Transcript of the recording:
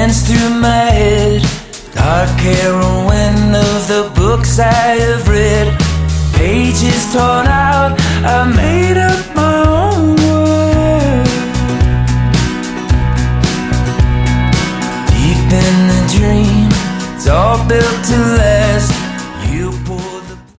dance through my head. Dark heroine of the books I have read. Pages torn out, I made up my own world. Deep in the dream, it's all built to last.